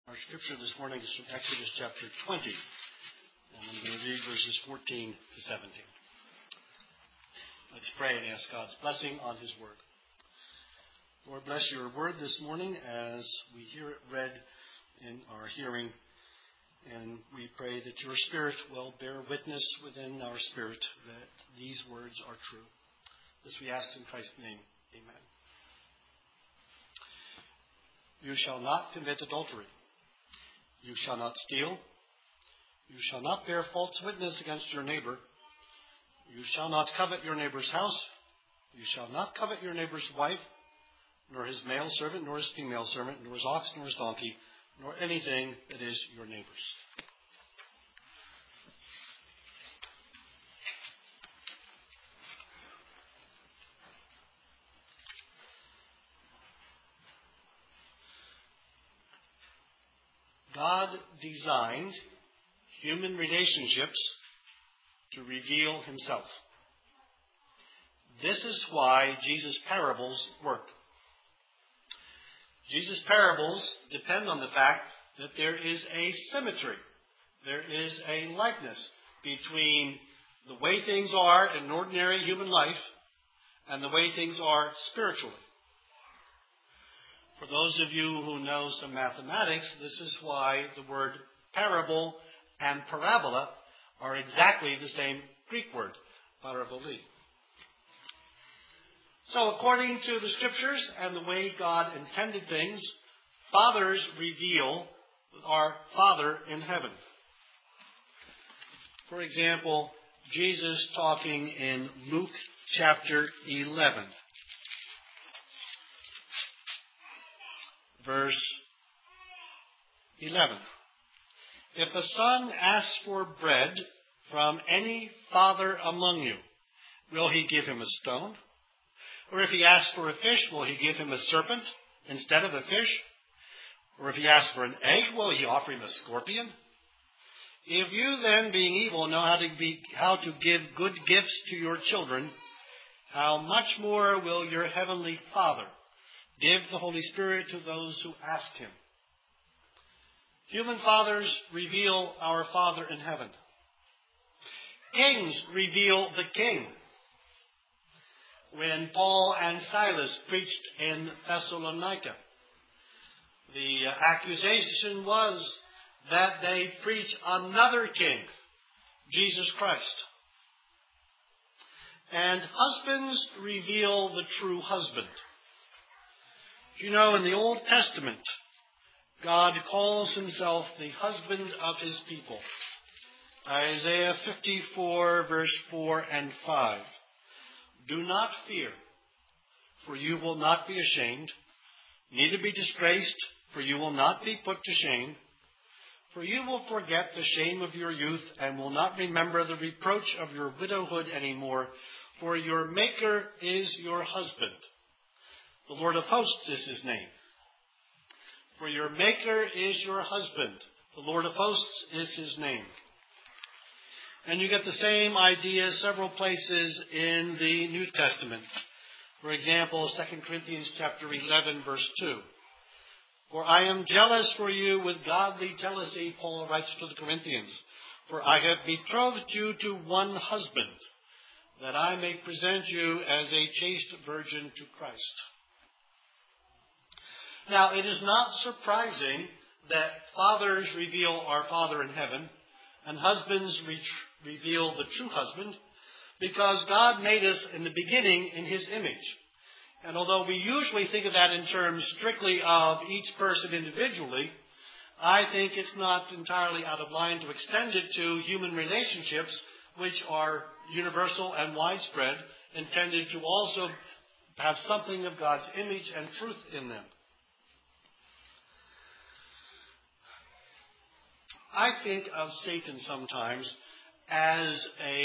Our scripture this morning is from Exodus chapter 20, and I'm going to read verses 14 to 17. Let's pray and ask God's blessing on his word. Lord, bless your word this morning as we hear it read in our hearing, and we pray that your spirit will bear witness within our spirit that these words are true. This we ask in Christ's name. Amen. You shall not commit adultery. You shall not steal. You shall not bear false witness against your neighbor. You shall not covet your neighbor's house. You shall not covet your neighbor's wife, nor his male servant, nor his female servant, nor his ox, nor his donkey, nor anything that is your neighbor's. God designed human relationships to reveal himself. This is why Jesus' parables work. Jesus' parables depend on the fact that there is a symmetry. There is a likeness between the way things are in ordinary human life and the way things are spiritually. For those of you who know some mathematics, this is why the word parable and parabola are exactly the same Greek word, parabole. So according to the scriptures and the way God intended things, fathers reveal our Father in heaven. For example, Jesus talking in Luke chapter 11. Verse 11. If the son asks for bread from any father among you, will he give him a stone? Or if he asks for a fish, will he give him a serpent instead of a fish? Or if he asks for an egg, will he offer him a scorpion? If you then, being evil, know how to give good gifts to your children, how much more will your heavenly Father give the Holy Spirit to those who ask him? Human fathers reveal our Father in heaven. Kings reveal the King. When Paul and Silas preached in Thessalonica, the accusation was that they preach another King, Jesus Christ. And husbands reveal the true husband. You know, in the Old Testament, God calls himself the husband of his people. Isaiah 54, verse 4 and 5. Do not fear, for you will not be ashamed, neither be disgraced, for you will not be put to shame. For you will forget the shame of your youth and will not remember the reproach of your widowhood anymore, for your Maker is your husband. The Lord of hosts is his name. For your Maker is your husband. The Lord of hosts is his name. And you get the same idea several places in the New Testament. For example, 2 Corinthians chapter 11, verse 2. For I am jealous for you with godly jealousy, Paul writes to the Corinthians. For I have betrothed you to one husband, that I may present you as a chaste virgin to Christ. Now, it is not surprising that fathers reveal our Father in heaven and husbands reveal the true husband, because God made us in the beginning in his image. And although we usually think of that in terms strictly of each person individually, I think it's not entirely out of line to extend it to human relationships, which are universal and widespread, intended to also have something of God's image and truth in them. I think of Satan sometimes as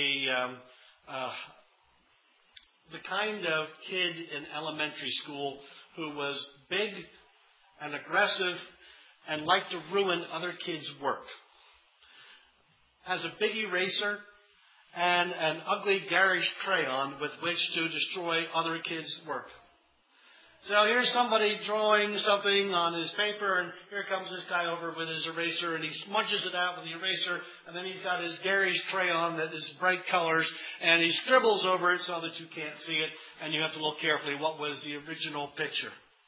the kind of kid in elementary school who was big and aggressive and liked to ruin other kids' work. Has a big eraser and an ugly garish crayon with which to destroy other kids' work. So here's somebody drawing something on his paper, and here comes this guy over with his eraser, and he smudges it out with the eraser, and then he's got his Gary's crayon that is bright colors, and he scribbles over it so that you can't see it, and you have to look carefully what was the original picture.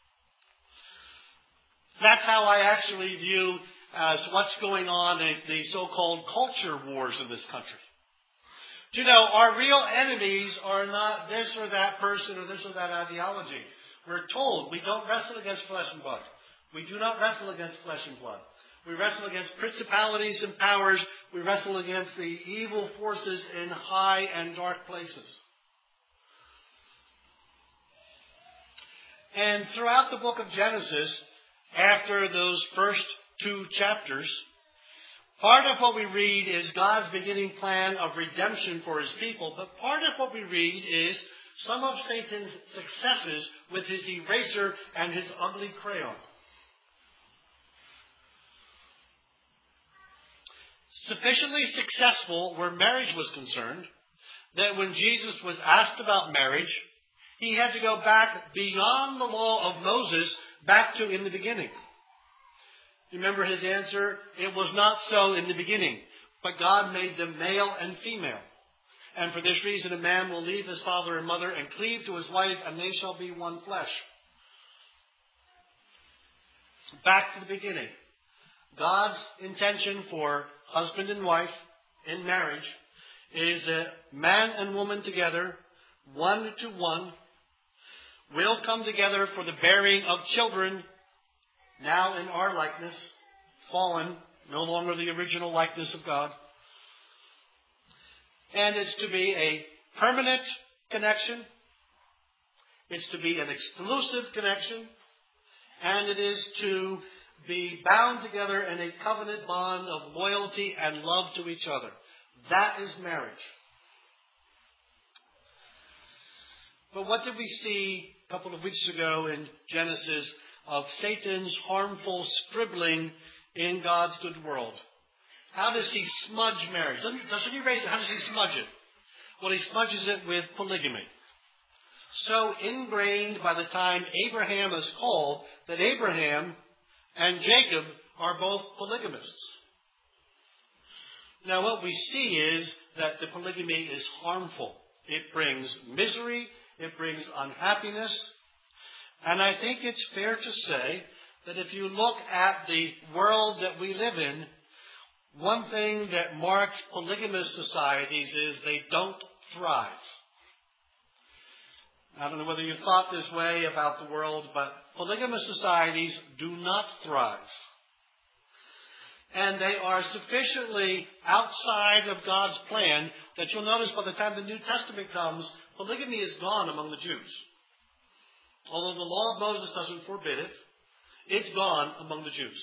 That's how I actually view what's going on in the so-called culture wars in this country. You know, our real enemies are not this or that person or this or that ideology. We're told we don't wrestle against flesh and blood. We do not wrestle against flesh and blood. We wrestle against principalities and powers. We wrestle against the evil forces in high and dark places. And throughout the book of Genesis, after those first 2 chapters, part of what we read is God's beginning plan of redemption for his people, but part of what we read is some of Satan's successes with his eraser and his ugly crayon. Sufficiently successful where marriage was concerned that when Jesus was asked about marriage, he had to go back beyond the law of Moses, back to in the beginning. Remember his answer? It was not so in the beginning, but God made them male and female. And for this reason, a man will leave his father and mother and cleave to his wife, and they shall be one flesh. Back to the beginning. God's intention for husband and wife in marriage is a man and woman together, one to one, will come together for the bearing of children, now in our likeness, fallen, no longer the original likeness of God. And it's to be a permanent connection. It's to be an exclusive connection. And it is to be bound together in a covenant bond of loyalty and love to each other. That is marriage. But what did we see a couple of weeks ago in Genesis of Satan's harmful scribbling in God's good world? How does he smudge marriage? Doesn't he erase it? How does he smudge it? Well, he smudges it with polygamy. So ingrained by the time Abraham is called that Abraham and Jacob are both polygamists. Now what we see is that the polygamy is harmful. It brings misery. It brings unhappiness. And I think it's fair to say that if you look at the world that we live in, one thing that marks polygamous societies is they don't thrive. I don't know whether you thought this way about the world, but polygamous societies do not thrive. And they are sufficiently outside of God's plan that you'll notice by the time the New Testament comes, polygamy is gone among the Jews. Although the law of Moses doesn't forbid it, it's gone among the Jews.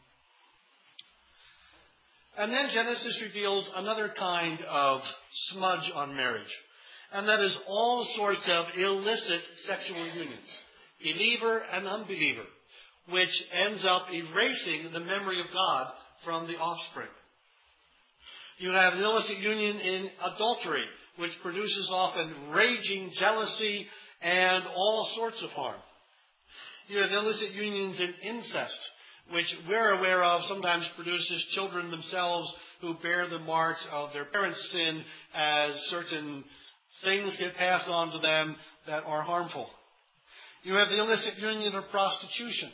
And then Genesis reveals another kind of smudge on marriage. And that is all sorts of illicit sexual unions, believer and unbeliever, which ends up erasing the memory of God from the offspring. You have an illicit union in adultery, which produces often raging jealousy and all sorts of harm. You have illicit unions in incest, which we're aware of sometimes produces children themselves who bear the marks of their parents' sin as certain things get passed on to them that are harmful. You have the illicit union of prostitution.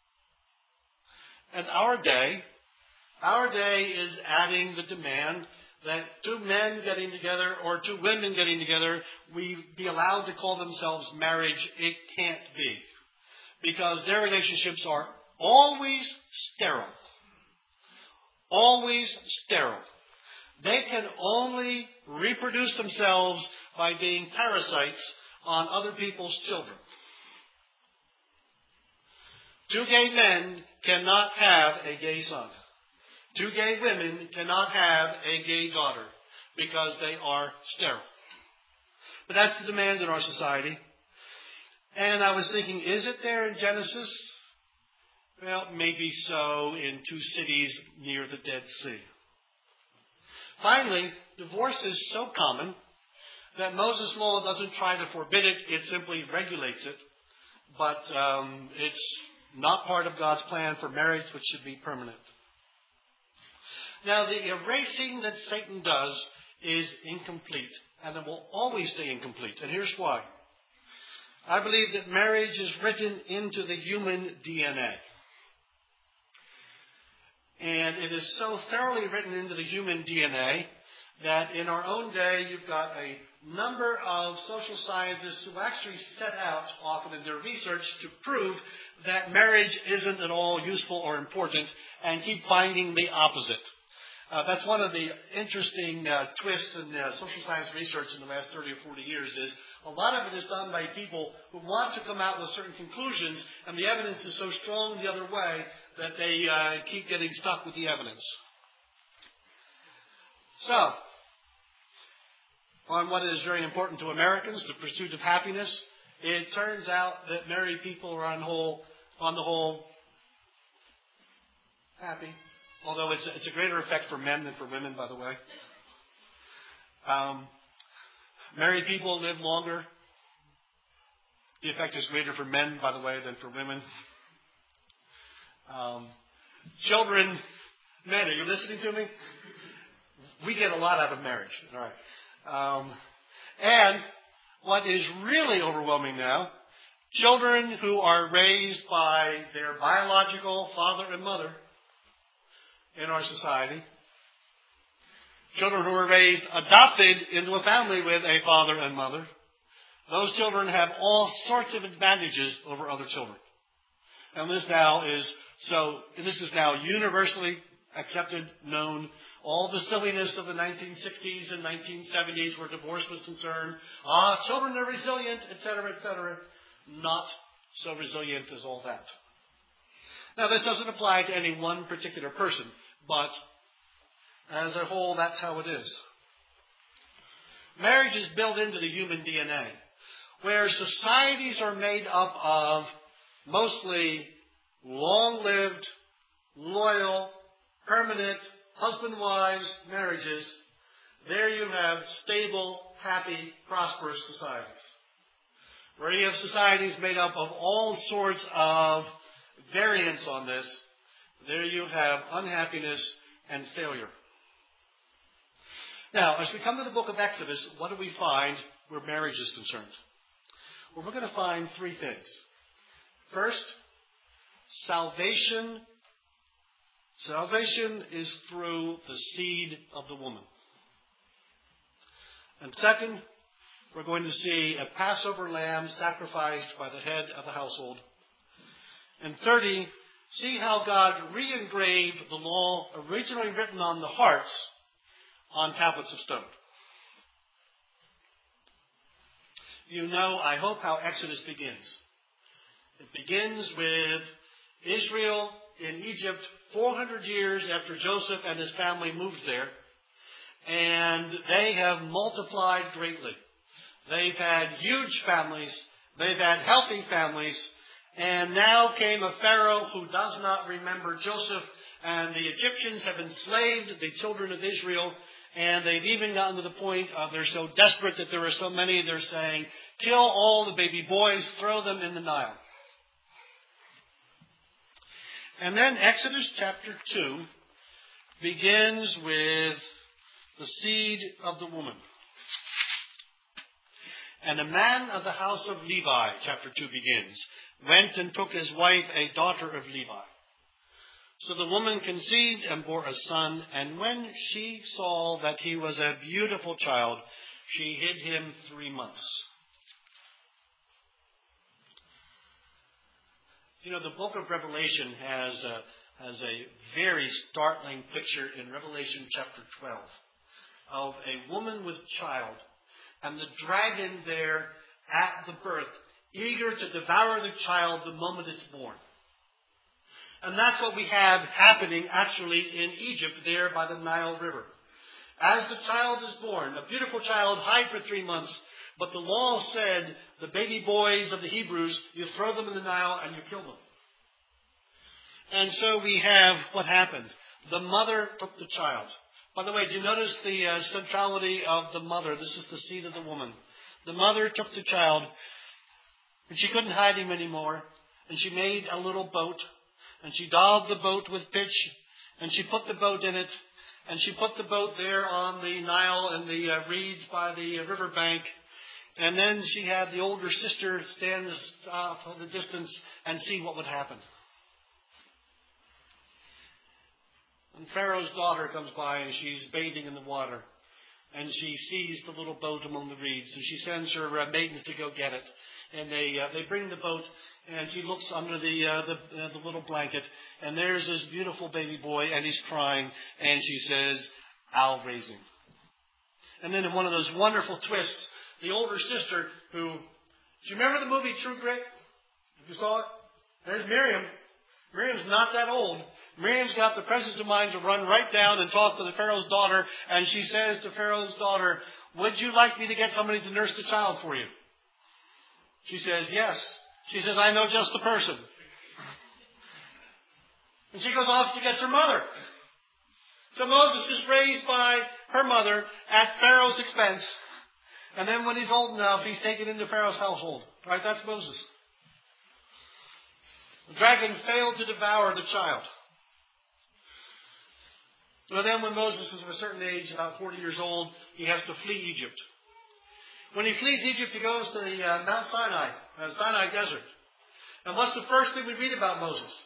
And our day is adding the demand that 2 men getting together or 2 women getting together, we be allowed to call themselves marriage. It can't be. Because their relationships are always sterile. Always sterile. They can only reproduce themselves by being parasites on other people's children. 2 gay men cannot have a gay son. 2 gay women cannot have a gay daughter because they are sterile. But that's the demand in our society. And I was thinking, is it there in Genesis? Well, maybe so in 2 cities near the Dead Sea. Finally, divorce is so common that Moses' law doesn't try to forbid it, it simply regulates it. but it's not part of God's plan for marriage, which should be permanent. Now, the erasing that Satan does is incomplete, and it will always stay incomplete. And here's why. I believe that marriage is written into the human DNA. And it is so thoroughly written into the human DNA that in our own day, you've got a number of social scientists who actually set out, often in their research, to prove that marriage isn't at all useful or important and keep finding the opposite. That's one of the interesting twists in social science research in the last 30 or 40 years is a lot of it is done by people who want to come out with certain conclusions, and the evidence is so strong the other way that they keep getting stuck with the evidence. So, on what is very important to Americans, the pursuit of happiness, it turns out that married people are on the whole happy. Although it's a greater effect for men than for women, by the way. Married people live longer. The effect is greater for men, by the way, than for women. Children, men, are you listening to me? We get a lot out of marriage. All right. And what is really overwhelming now, children who are raised by their biological father and mother in our society, children who are raised, adopted into a family with a father and mother, those children have all sorts of advantages over other children. And this is now universally accepted, known. All the silliness of the 1960s and 1970s where divorce was concerned. Children are resilient, etc., etc. Not so resilient as all that. Now, this doesn't apply to any one particular person, but as a whole, that's how it is. Marriage is built into the human DNA, where societies are made up of mostly long-lived, loyal, permanent, husband-wives marriages. There you have stable, happy, prosperous societies. Where you have societies made up of all sorts of variants on this, there you have unhappiness and failure. Now, as we come to the book of Exodus, what do we find where marriage is concerned? Well, we're going to find three things. First, salvation. Salvation is through the seed of the woman. And second, we're going to see a Passover lamb sacrificed by the head of the household. And 30, see how God re-engraved the law originally written on the hearts on tablets of stone. You know, I hope, how Exodus begins. It begins with Israel in Egypt 400 years after Joseph and his family moved there. And they have multiplied greatly. They've had huge families. They've had healthy families. And now came a Pharaoh who does not remember Joseph. And the Egyptians have enslaved the children of Israel. And they've even gotten to the point of they're so desperate that there are so many, they're saying, kill all the baby boys, throw them in the Nile. And then Exodus chapter 2 begins with the seed of the woman. And a man of the house of Levi, chapter 2 begins, went and took his wife, a daughter of Levi. So the woman conceived and bore a son, and when she saw that he was a beautiful child, she hid him 3 months. You know, the book of Revelation has a very startling picture in Revelation chapter 12 of a woman with child, and the dragon there at the birth, eager to devour the child the moment it's born. And that's what we have happening actually in Egypt there by the Nile River. As the child is born, a beautiful child, hide for 3 months, but the law said the baby boys of the Hebrews, you throw them in the Nile and you kill them. And so we have what happened. The mother took the child. By the way, do you notice the centrality of the mother? This is the seed of the woman. The mother took the child, And she couldn't hide him anymore. And she made a little boat. And she daubed the boat with pitch. And she put the boat in it. And she put the boat there on the Nile and the reeds by the riverbank. And then she had the older sister stand from the distance and see what would happen. And Pharaoh's daughter comes by and she's bathing in the water. And she sees the little boat among the reeds. And she sends her maidens to go get it. And they bring the boat. And she looks under the little blanket. And there's this beautiful baby boy. And he's crying. And she says, I'll raise him. And then in one of those wonderful twists, the older sister who... Do you remember the movie True Grit? If you saw it? There's Miriam. Miriam's not that old. Miriam's got the presence of mind to run right down and talk to the Pharaoh's daughter. And she says to Pharaoh's daughter, would you like me to get somebody to nurse the child for you? She says, yes. She says, I know just the person. And she goes off to get her mother. So Moses is raised by her mother at Pharaoh's expense. And then when he's old enough, he's taken into Pharaoh's household. Right? That's Moses. The dragon failed to devour the child. So then when Moses is of a certain age, about 40 years old, he has to flee Egypt. When he flees Egypt, he goes to the Mount Sinai, Sinai Desert. And what's the first thing we read about Moses?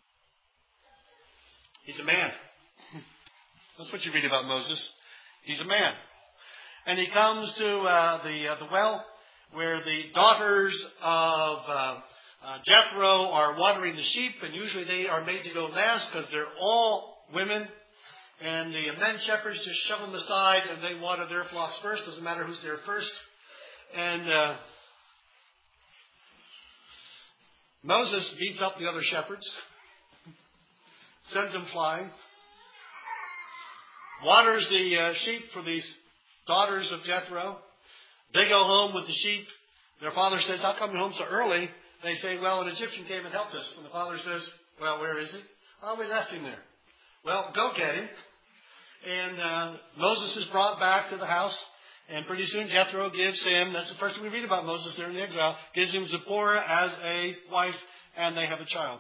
He's a man. That's what you read about Moses. He's a man. And he comes to the well where the daughters of Jethro are watering the sheep. And usually they are made to go last because they're all women. And the men shepherds just shove them aside and they water their flocks first. Doesn't matter who's there first. And Moses beats up the other shepherds. Sends them flying. Waters the sheep for these daughters of Jethro. They go home with the sheep. Their father says, how come you're home so early? They say, well, an Egyptian came and helped us. And the father says, well, where is he? Oh, we left him there. Well, go get him. And Moses is brought back to the house. And pretty soon Jethro gives him, that's the first thing we read about Moses there in the exile, gives him Zipporah as a wife, and they have a child.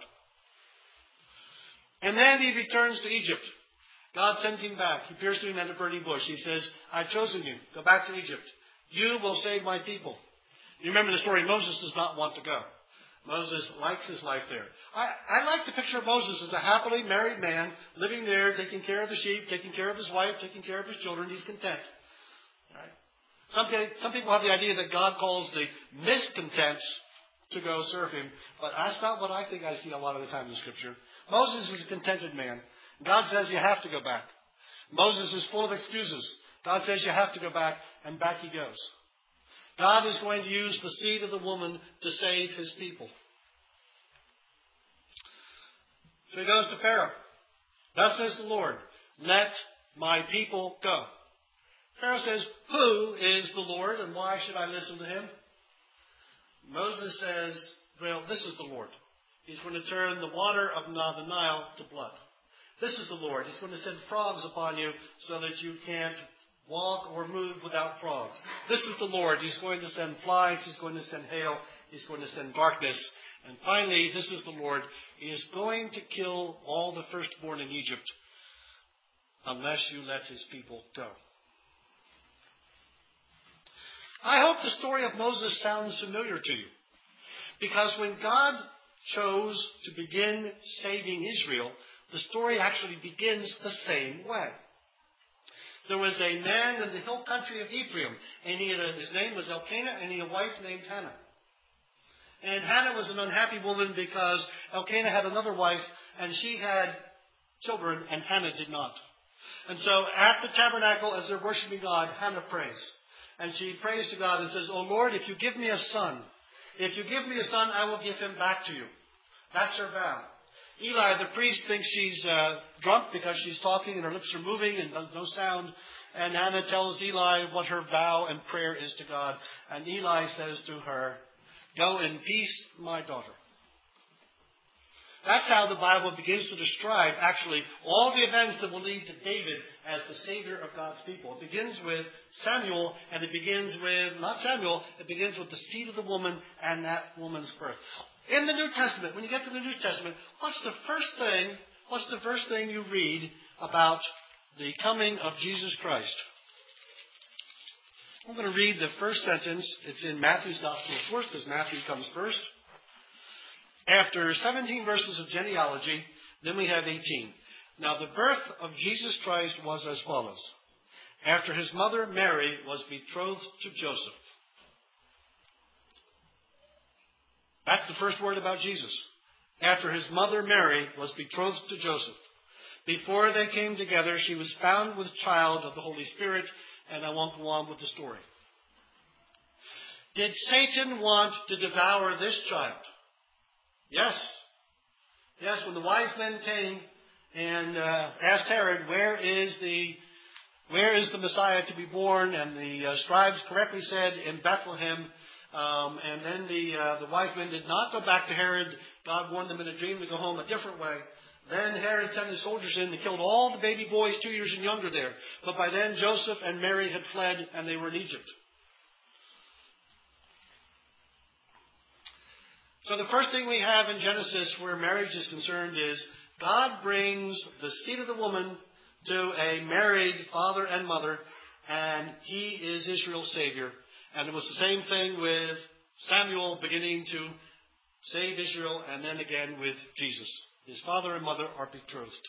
And then he returns to Egypt. God sends him back. He appears to him at a burning bush. He says, I've chosen you. Go back to Egypt. You will save my people. You remember the story. Moses does not want to go. Moses likes his life there. I like the picture of Moses as a happily married man living there, taking care of the sheep, taking care of his wife, taking care of his children. He's content. Right? Some people have the idea that God calls the miscontents to go serve him. But that's not what I think I see a lot of the time in Scripture. Moses is a contented man. God says you have to go back. Moses is full of excuses. God says you have to go back, and back he goes. God is going to use the seed of the woman to save his people. So he goes to Pharaoh. Thus says the Lord, let my people go. Pharaoh says, who is the Lord, and why should I listen to him? Moses says, well, this is the Lord. He's going to turn the water of the Nile to blood. This is the Lord. He's going to send frogs upon you so that you can't walk or move without frogs. This is the Lord. He's going to send flies. He's going to send hail. He's going to send darkness. And finally, this is the Lord. He is going to kill all the firstborn in Egypt unless you let his people go. I hope the story of Moses sounds familiar to you. Because when God chose to begin saving Israel, the story actually begins the same way. There was a man in the hill country of Ephraim, and his name was Elkanah, and he had a wife named Hannah. And Hannah was an unhappy woman because Elkanah had another wife, and she had children, and Hannah did not. And so at the tabernacle, as they're worshiping God, Hannah prays. And she prays to God and says, oh Lord, if you give me a son, I will give him back to you. That's her vow. Eli, the priest, thinks she's drunk because she's talking and her lips are moving and does no sound. And Hannah tells Eli what her vow and prayer is to God. And Eli says to her, go in peace, my daughter. That's how the Bible begins to describe, actually, all the events that will lead to David as the Savior of God's people. It begins with Samuel, and it begins with, not Samuel, it begins with the seed of the woman and that woman's birth. In the New Testament, when you get to the New Testament, what's the first thing you read about the coming of Jesus Christ? I'm going to read the first sentence. It's in Matthew's Gospel, of course, because Matthew comes first. After 17 verses of genealogy, then we have 18. Now, the birth of Jesus Christ was as follows. After his mother Mary was betrothed to Joseph. That's the first word about Jesus. After his mother Mary was betrothed to Joseph. Before they came together, she was found with child of the Holy Spirit, and I won't go on with the story. Did Satan want to devour this child? Yes. Yes, when the wise men came and asked Herod, where is the Messiah to be born? And the scribes correctly said, in Bethlehem. And then the wise men did not go back to Herod. God warned them in a dream to go home a different way. Then Herod sent his soldiers in and killed all the baby boys 2 years and younger there. But by then Joseph and Mary had fled and they were in Egypt. So the first thing we have in Genesis where marriage is concerned is God brings the seed of the woman to a married father and mother, and he is Israel's Savior. And it was the same thing with Samuel beginning to save Israel, and then again with Jesus. His father and mother are betrothed.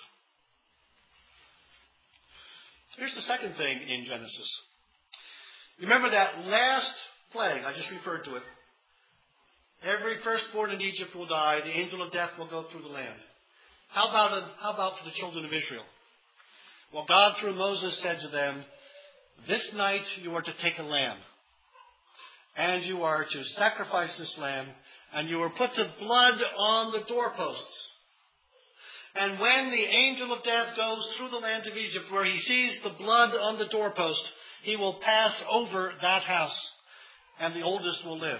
Here's the second thing in Genesis. Remember that last plague, I just referred to it. Every firstborn in Egypt will die. The angel of death will go through the land. How about for the children of Israel? Well, God through Moses said to them, this night you are to take a lamb. And you are to sacrifice this lamb. And you are put to blood on the doorposts. And when the angel of death goes through the land of Egypt, where he sees the blood on the doorpost, he will pass over that house. And the oldest will live.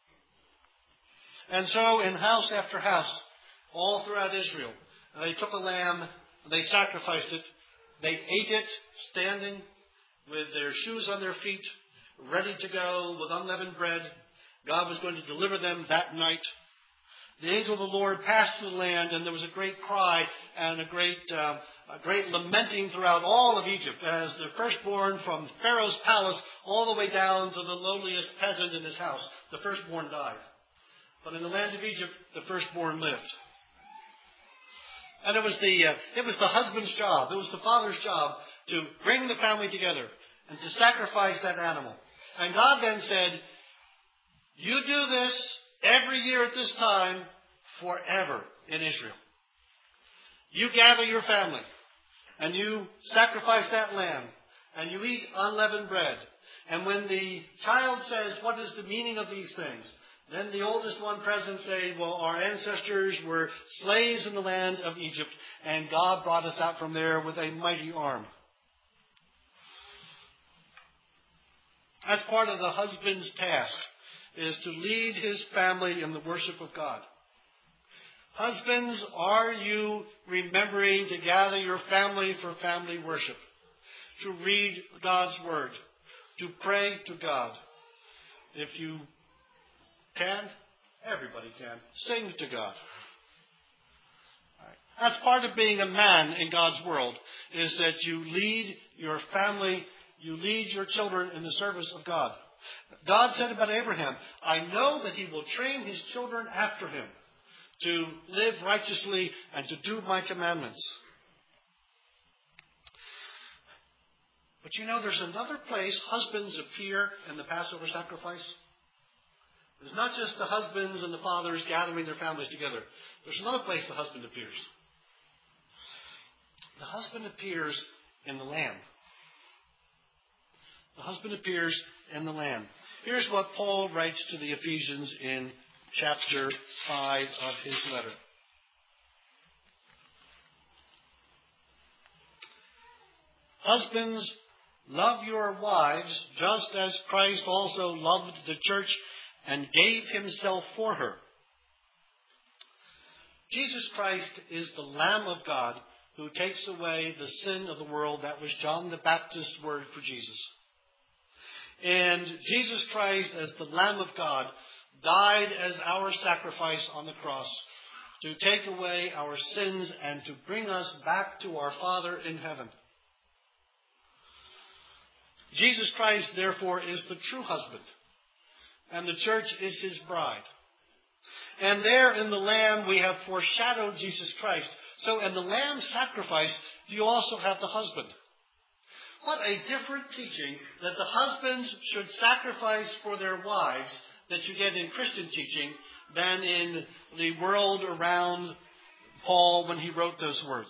And so in house after house, all throughout Israel, they took a lamb, they sacrificed it, they ate it standing with their shoes on their feet, ready to go with unleavened bread. God was going to deliver them that night. The angel of the Lord passed through the land, and there was a great cry and a great lamenting throughout all of Egypt as the firstborn from Pharaoh's palace all the way down to the lowliest peasant in his house. The firstborn died. But in the land of Egypt, the firstborn lived. And it was the husband's job, it was the father's job to bring the family together and to sacrifice that animal. And God then said, you do this every year at this time forever in Israel. You gather your family and you sacrifice that lamb and you eat unleavened bread. And when the child says, what is the meaning of these things? Then the oldest one present say, well, our ancestors were slaves in the land of Egypt, and God brought us out from there with a mighty arm. That's part of the husband's task, is to lead his family in the worship of God. Husbands, are you remembering to gather your family for family worship? To read God's Word, to pray to God. If you can, everybody can, sing to God. Right. That's part of being a man in God's world, is that you lead your family, you lead your children in the service of God. God said about Abraham, I know that he will train his children after him to live righteously and to do my commandments. But you know, there's another place husbands appear in the Passover sacrifice. It's not just the husbands and the fathers gathering their families together. There's another place the husband appears. The husband appears in the Lamb. The husband appears in the Lamb. Here's what Paul writes to the Ephesians in chapter 5 of his letter. Husbands, love your wives just as Christ also loved the church and gave himself for her, Jesus Christ is the Lamb of God who takes away the sin of the world. That was John the Baptist's word for Jesus. And Jesus Christ, as the Lamb of God, died as our sacrifice on the cross to take away our sins and to bring us back to our Father in heaven. Jesus Christ, therefore, is the true husband, and the church is his bride. And there in the Lamb we have foreshadowed Jesus Christ. So in the Lamb sacrifice, you also have the husband. What a different teaching that the husbands should sacrifice for their wives that you get in Christian teaching than in the world around Paul when he wrote those words.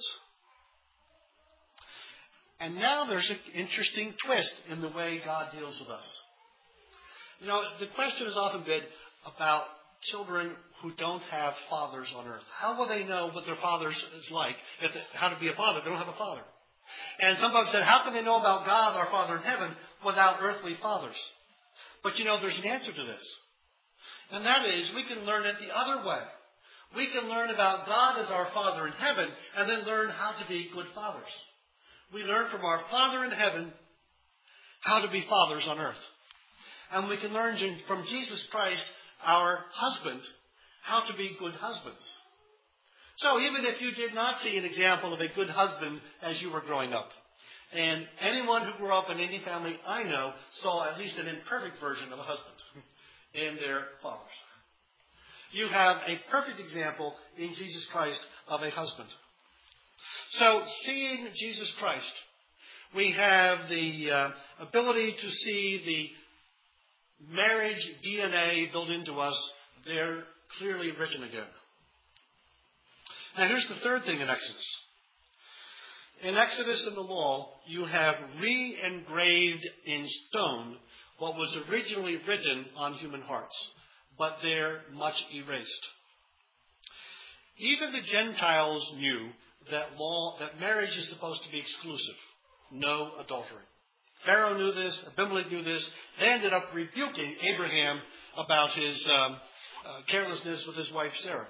And now there's an interesting twist in the way God deals with us. You know, the question has often been about children who don't have fathers on earth. How will they know what their father is like, how to be a father? They don't have a father. And some folks said, how can they know about God, our Father in heaven, without earthly fathers? But you know, there's an answer to this. And that is, we can learn it the other way. We can learn about God as our Father in heaven, and then learn how to be good fathers. We learn from our Father in heaven how to be fathers on earth. And we can learn from Jesus Christ, our husband, how to be good husbands. So even if you did not see an example of a good husband as you were growing up, and anyone who grew up in any family I know saw at least an imperfect version of a husband in their fathers. You have a perfect example in Jesus Christ of a husband. So seeing Jesus Christ, we have the ability to see the marriage DNA built into us there clearly written again. Now here's the third thing in Exodus. In Exodus in the law, you have re-engraved in stone what was originally written on human hearts, but they're much erased. Even the Gentiles knew that marriage is supposed to be exclusive, no adultery. Pharaoh knew this, Abimelech knew this. They ended up rebuking Abraham about his carelessness with his wife Sarah.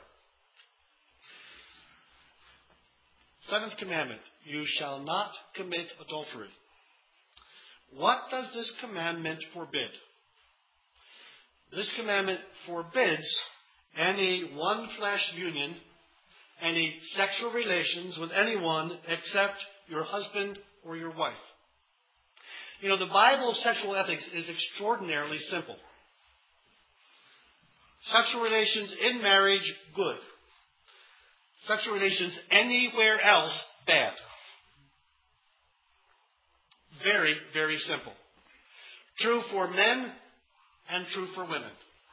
Seventh commandment, you shall not commit adultery. What does this commandment forbid? This commandment forbids any one-flesh union, any sexual relations with anyone except your husband or your wife. You know, the Bible's sexual ethics is extraordinarily simple. Sexual relations in marriage, good. Sexual relations anywhere else, bad. Very, very simple. True for men and true for women.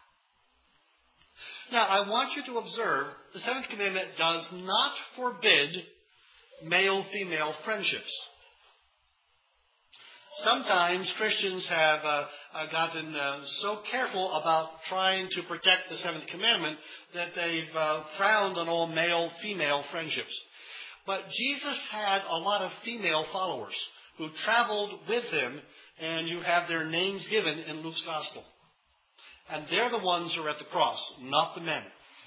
Now, I want you to observe the seventh commandment does not forbid male-female friendships. Sometimes Christians have gotten so careful about trying to protect the seventh commandment that they've frowned on all male-female friendships. But Jesus had a lot of female followers who traveled with him, and you have their names given in Luke's gospel. And they're the ones who are at the cross, not the men.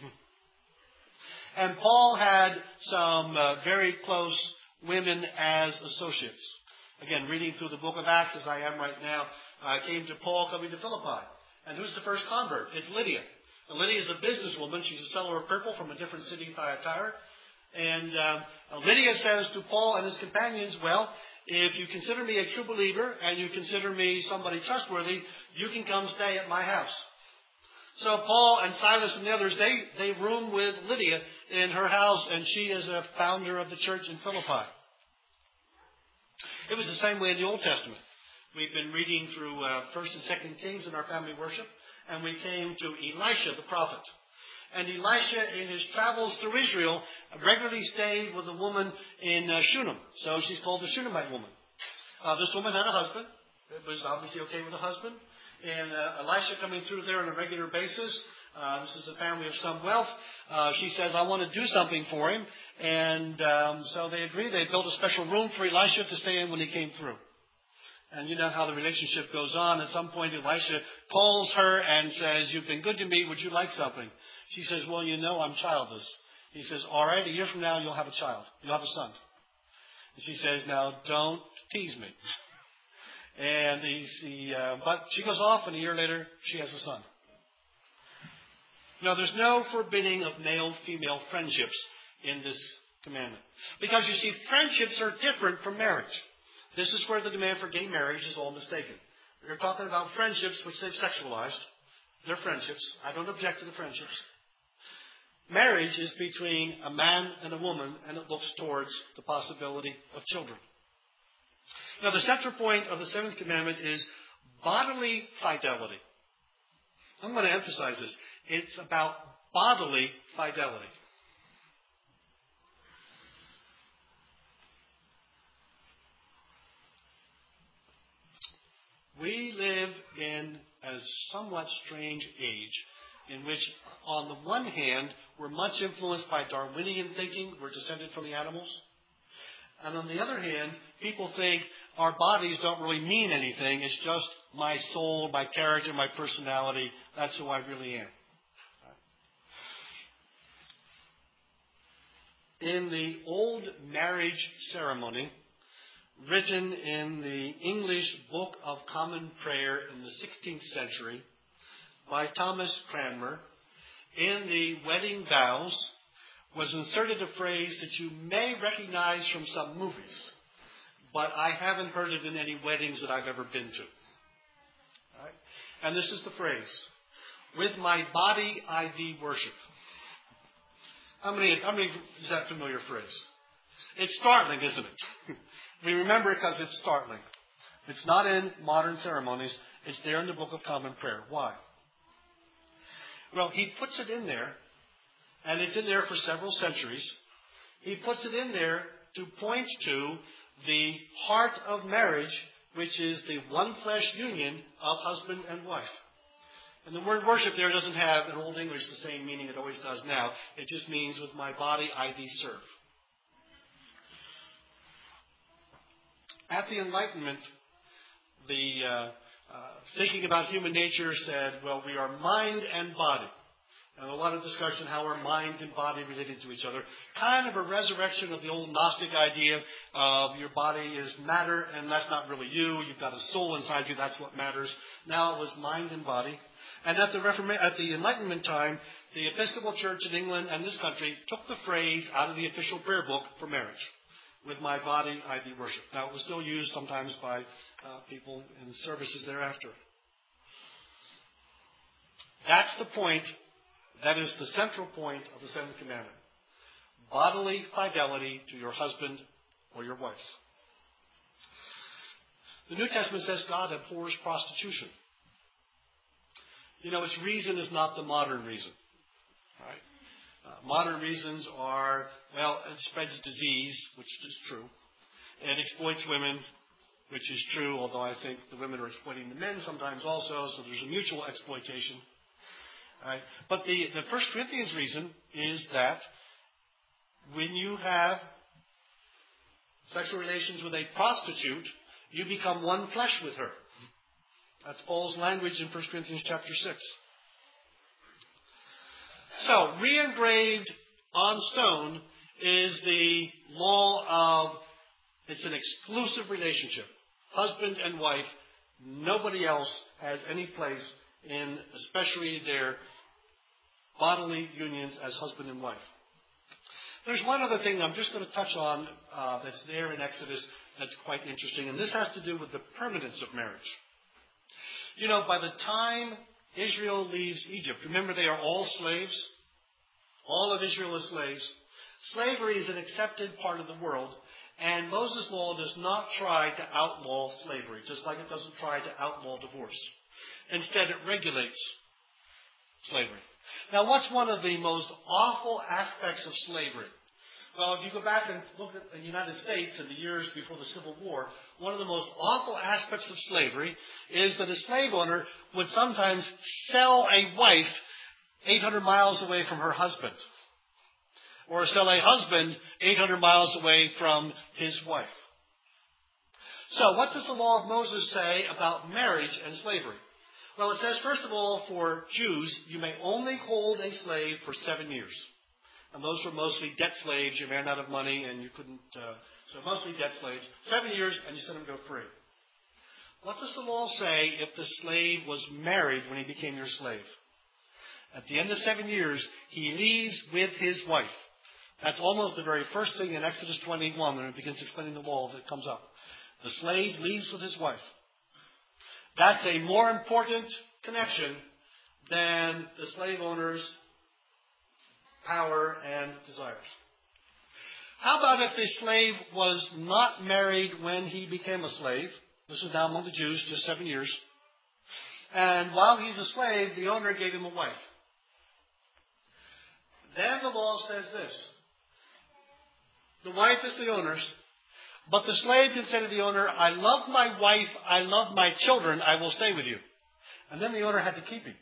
And Paul had some very close women as associates. Again, reading through the book of Acts as I am right now, I came to Paul coming to Philippi. And who's the first convert? It's Lydia. And Lydia is a businesswoman. She's a seller of purple from a different city, Thyatira. And Lydia says to Paul and his companions, well, if you consider me a true believer and you consider me somebody trustworthy, you can come stay at my house. So Paul and Silas and the others, they room with Lydia in her house, and she is a founder of the church in Philippi. It was the same way in the Old Testament. We've been reading through 1st and 2nd Kings in our family worship, and we came to Elisha the prophet. And Elisha, in his travels through Israel, regularly stayed with a woman in Shunem. So she's called the Shunammite woman. This woman had a husband. It was obviously okay with a husband. And Elisha coming through there on a regular basis. This is a family of some wealth. She says, I want to do something for him. And so they agreed. They built a special room for Elisha to stay in when he came through. And you know how the relationship goes on. At some point, Elisha calls her and says, you've been good to me. Would you like something? She says, well, you know, I'm childless. He says, all right, a year from now, you'll have a child. You'll have a son. And she says, now, don't tease me. And but she goes off, and a year later, she has a son. Now, there's no forbidding of male-female friendships in this commandment. Because, you see, friendships are different from marriage. This is where the demand for gay marriage is all mistaken. We're talking about friendships which they've sexualized. They're friendships. I don't object to the friendships. Marriage is between a man and a woman, and it looks towards the possibility of children. Now, the central point of the seventh commandment is bodily fidelity. I'm going to emphasize this. It's about bodily fidelity. We live in a somewhat strange age in which, on the one hand, we're much influenced by Darwinian thinking. We're descended from the animals. And on the other hand, people think our bodies don't really mean anything. It's just my soul, my character, my personality. That's who I really am. In the old marriage ceremony, written in the English Book of Common Prayer in the 16th century by Thomas Cranmer, in the wedding vows was inserted a phrase that you may recognize from some movies, but I haven't heard it in any weddings that I've ever been to. All right? And this is the phrase, with my body I thee worship. How many is that familiar phrase? It's startling, isn't it? We remember it because it's startling. It's not in modern ceremonies. It's there in the Book of Common Prayer. Why? Well, he puts it in there, and it's in there for several centuries. He puts it in there to point to the heart of marriage, which is the one flesh union of husband and wife. And the word worship there doesn't have, in Old English, the same meaning it always does now. It just means, with my body I thee serve. At the Enlightenment, the thinking about human nature said, well, we are mind and body. And a lot of discussion how are mind and body related to each other. Kind of a resurrection of the old Gnostic idea of your body is matter, and that's not really you. You've got a soul inside you. That's what matters. Now it was mind and body. And at the Enlightenment time, the Episcopal Church in England and this country took the phrase out of the official prayer book for marriage. With my body I thee worship. Now, it was still used sometimes by people in services thereafter. That's the point. That is the central point of the seventh commandment. Bodily fidelity to your husband or your wife. The New Testament says God abhors prostitution. You know, its reason is not the modern reason. Right? Modern reasons are, well, it spreads disease, which is true. It exploits women, which is true, although I think the women are exploiting the men sometimes also, so there's a mutual exploitation. Right? But the 1 Corinthians reason is that when you have sexual relations with a prostitute, you become one flesh with her. That's Paul's language in 1 Corinthians chapter 6. So, re-engraved on stone is the law of, it's an exclusive relationship. Husband and wife, nobody else has any place in, especially their bodily unions as husband and wife. There's one other thing I'm just going to touch on that's there in Exodus that's quite interesting, and this has to do with the permanence of marriage. You know, by the time Israel leaves Egypt, remember they are all slaves. All of Israel is slaves. Slavery is an accepted part of the world, and Moses' law does not try to outlaw slavery, just like it doesn't try to outlaw divorce. Instead, it regulates slavery. Now, what's one of the most awful aspects of slavery? Well, if you go back and look at the United States in the years before the Civil War, one of the most awful aspects of slavery is that a slave owner would sometimes sell a wife 800 miles away from her husband, or sell a husband 800 miles away from his wife. So what does the law of Moses say about marriage and slavery? Well, it says, first of all, for Jews, you may only hold a slave for 7 years. And those were mostly debt slaves. You ran out of money and you couldn't, so mostly debt slaves. 7 years and you set them to go free. What does the law say if the slave was married when he became your slave? At the end of 7 years, he leaves with his wife. That's almost the very first thing in Exodus 21 when it begins explaining the law that comes up. The slave leaves with his wife. That's a more important connection than the slave owner's power and desires. How about if the slave was not married when he became a slave? This is now among the Jews, just 7 years. And while he's a slave, the owner gave him a wife. Then the law says this. The wife is the owner's, but the slave can say to the owner, I love my wife, I love my children, I will stay with you. And then the owner had to keep him.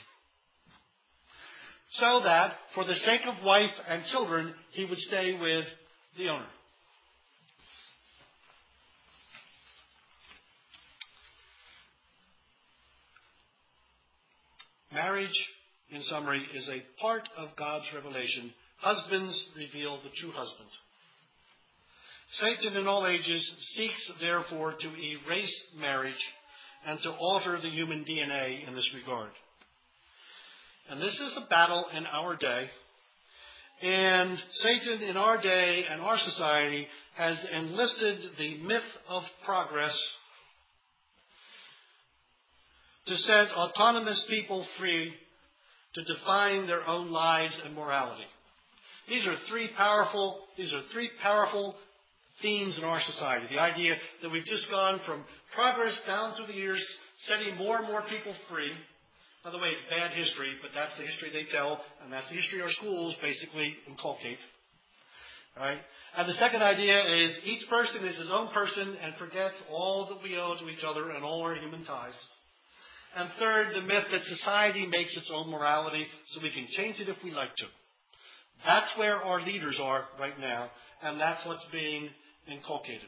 So that, for the sake of wife and children, he would stay with the owner. Marriage, in summary, is a part of God's revelation. Husbands reveal the true husband. Satan in all ages seeks, therefore, to erase marriage and to alter the human DNA in this regard. And this is a battle in our day. And Satan in our day and our society has enlisted the myth of progress to set autonomous people free to define their own lives and morality. These are three powerful themes in our society. The idea that we've just gone from progress down through the years, setting more and more people free. By the way, it's bad history, but that's the history they tell, and that's the history our schools basically inculcate. Right? And the second idea is each person is his own person and forgets all that we owe to each other and all our human ties. And third, the myth that society makes its own morality so we can change it if we like to. That's where our leaders are right now, and that's what's being inculcated.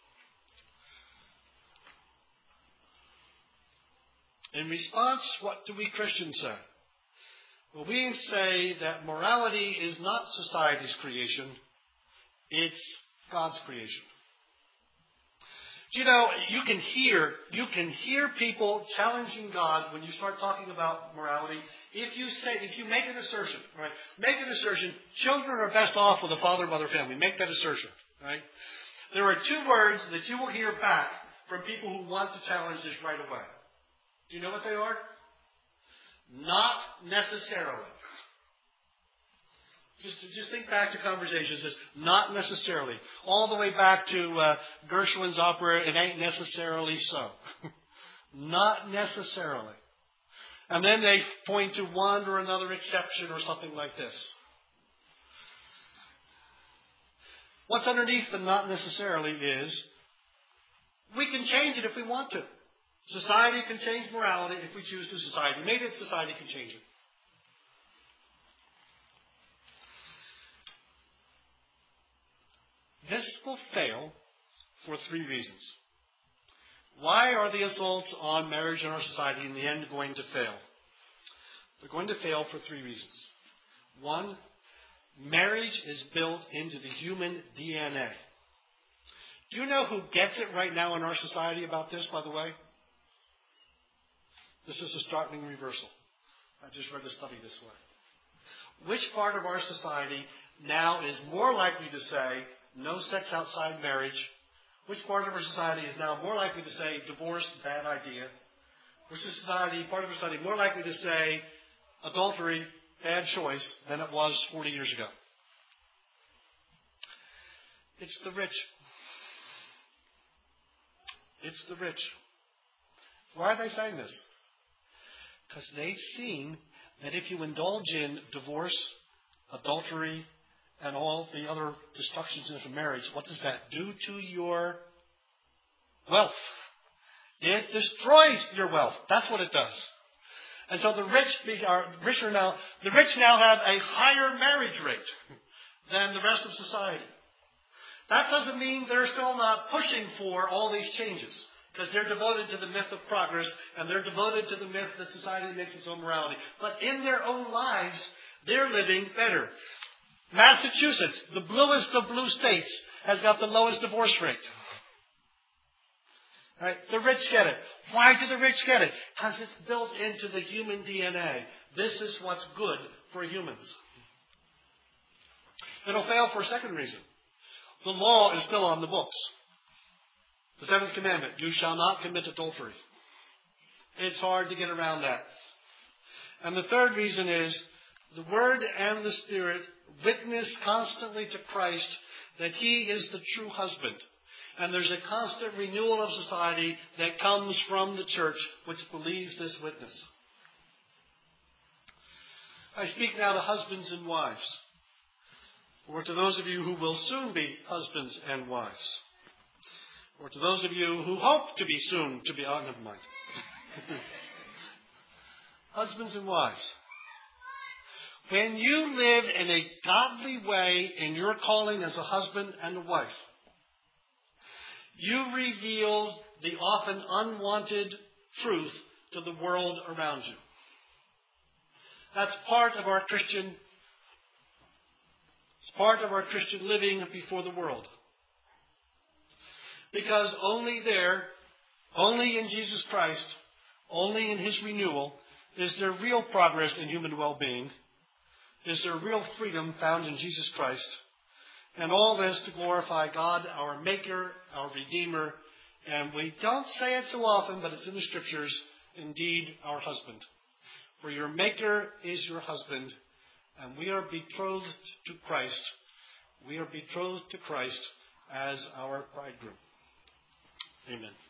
In response, what do we Christians say? Well, we say that morality is not society's creation, it's God's creation. You know, you can hear people challenging God when you start talking about morality. If you make an assertion, right? Make an assertion, children are best off with a father and mother family. Make that assertion, right? There are two words that you will hear back from people who want to challenge this right away. Do you know what they are? Not necessarily. Just think back to conversations as not necessarily. All the way back to Gershwin's opera, It Ain't Necessarily So. Not necessarily. And then they point to one or another exception or something like this. What's underneath the not necessarily is we can change it if we want to. Society can change morality if we choose to. Society made it, society can change it. This will fail for three reasons. Why are the assaults on marriage in our society in the end going to fail? They're going to fail for three reasons. One, marriage is built into the human DNA. Do you know who gets it right now in our society about this, by the way? This is a startling reversal. I just read a study this way. Which part of our society now is more likely to say, no sex outside marriage? Which part of our society is now more likely to say, divorce, bad idea? Which is part of our society more likely to say, adultery, bad choice, than it was 40 years ago? It's the rich. It's the rich. Why are they saying this? Because they've seen that if you indulge in divorce, adultery, and all the other destructions of marriage, what does that do to your wealth? It destroys your wealth. That's what it does. And so the rich now have a higher marriage rate than the rest of society. That doesn't mean they're still not pushing for all these changes, because they're devoted to the myth of progress, and they're devoted to the myth that society makes its own morality. But in their own lives, they're living better. Massachusetts, the bluest of blue states, has got the lowest divorce rate. Right? The rich get it. Why do the rich get it? Because it's built into the human DNA. This is what's good for humans. It'll fail for a second reason. The law is still on the books. The seventh commandment, you shall not commit adultery. It's hard to get around that. And the third reason is the Word and the Spirit witness constantly to Christ that He is the true husband. And there's a constant renewal of society that comes from the church which believes this witness. I speak now to husbands and wives, or to those of you who will soon be husbands and wives, or to those of you who hope to be soon to be, never mind. Husbands and wives, when you live in a godly way in your calling as a husband and a wife, you reveal the often unwanted truth to the world around you. That's part of our Christian living before the world. Because only there, only in Jesus Christ, only in His renewal, is there real progress in human well-being, is there real freedom found in Jesus Christ, and all this to glorify God, our Maker, our Redeemer, and we don't say it so often, but it's in the Scriptures, indeed our husband. For your Maker is your husband, and we are betrothed to Christ. We are betrothed to Christ as our bridegroom. Amen.